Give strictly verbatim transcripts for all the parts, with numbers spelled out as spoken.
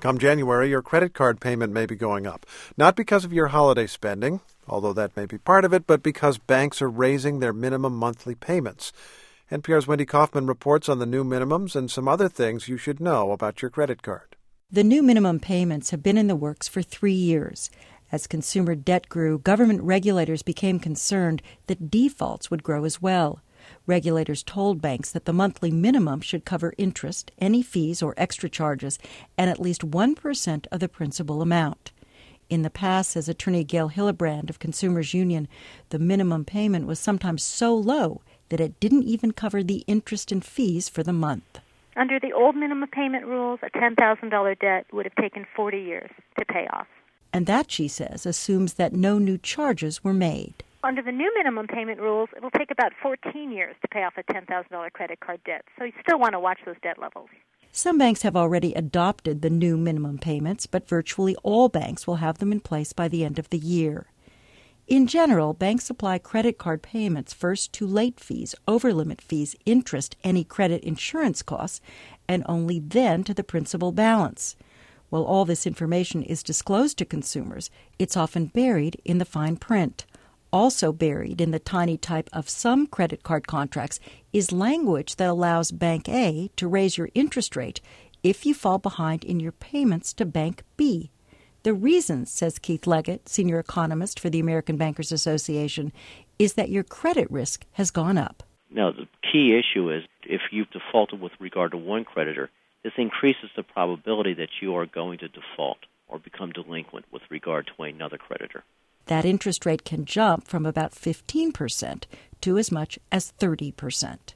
Come January, your credit card payment may be going up. Not because of your holiday spending, although that may be part of it, but because banks are raising their minimum monthly payments. N P R's Wendy Kaufman reports on the new minimums and some other things you should know about your credit card. The new minimum payments have been in the works for three years. As consumer debt grew, government regulators became concerned that defaults would grow as well. Regulators told banks that the monthly minimum should cover interest, any fees or extra charges, and at least one percent of the principal amount. In the past, says attorney Gail Hillebrand of Consumers Union, the minimum payment was sometimes so low that it didn't even cover the interest and fees for the month. Under the old minimum payment rules, a ten thousand dollars debt would have taken forty years to pay off. And that, she says, assumes that no new charges were made. Under the new minimum payment rules, it'll take about fourteen years to pay off a ten thousand dollars credit card debt. So you still want to watch those debt levels. Some banks have already adopted the new minimum payments, but virtually all banks will have them in place by the end of the year. In general, banks apply credit card payments first to late fees, overlimit fees, interest, any credit insurance costs, and only then to the principal balance. While all this information is disclosed to consumers, it's often buried in the fine print. Also buried in the tiny type of some credit card contracts is language that allows Bank A to raise your interest rate if you fall behind in your payments to Bank B. The reason, says Keith Leggett, senior economist for the American Bankers Association, is that your credit risk has gone up. Now, the key issue is if you've defaulted with regard to one creditor, this increases the probability that you are going to default or become delinquent with regard to another creditor. That interest rate can jump from about fifteen percent to as much as thirty percent.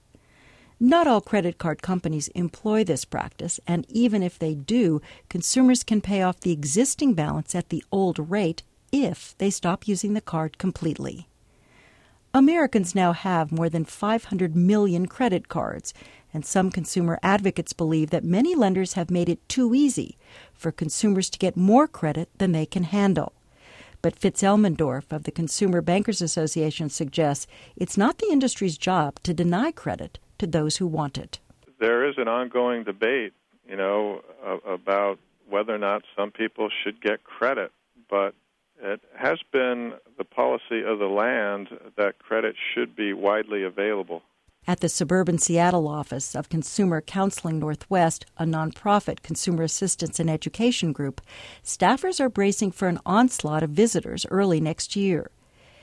Not all credit card companies employ this practice, and even if they do, consumers can pay off the existing balance at the old rate if they stop using the card completely. Americans now have more than five hundred million credit cards, and some consumer advocates believe that many lenders have made it too easy for consumers to get more credit than they can handle. But Fitz Elmendorf of the Consumer Bankers Association suggests it's not the industry's job to deny credit to those who want it. There is an ongoing debate, you know, about whether or not some people should get credit, but it has been the policy of the land that credit should be widely available. At the suburban Seattle office of Consumer Counseling Northwest, a nonprofit consumer assistance and education group, staffers are bracing for an onslaught of visitors early next year.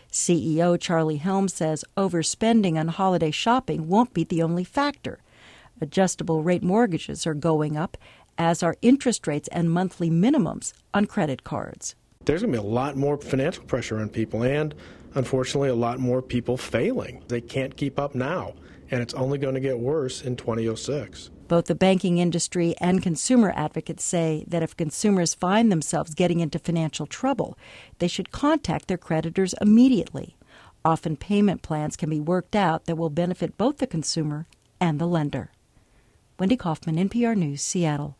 C E O Charlie Helm says overspending on holiday shopping won't be the only factor. Adjustable rate mortgages are going up, as are interest rates and monthly minimums on credit cards. There's going to be a lot more financial pressure on people and, unfortunately, a lot more people failing. They can't keep up now, and it's only going to get worse in twenty oh six. Both the banking industry and consumer advocates say that if consumers find themselves getting into financial trouble, they should contact their creditors immediately. Often payment plans can be worked out that will benefit both the consumer and the lender. Wendy Kaufman, N P R News, Seattle.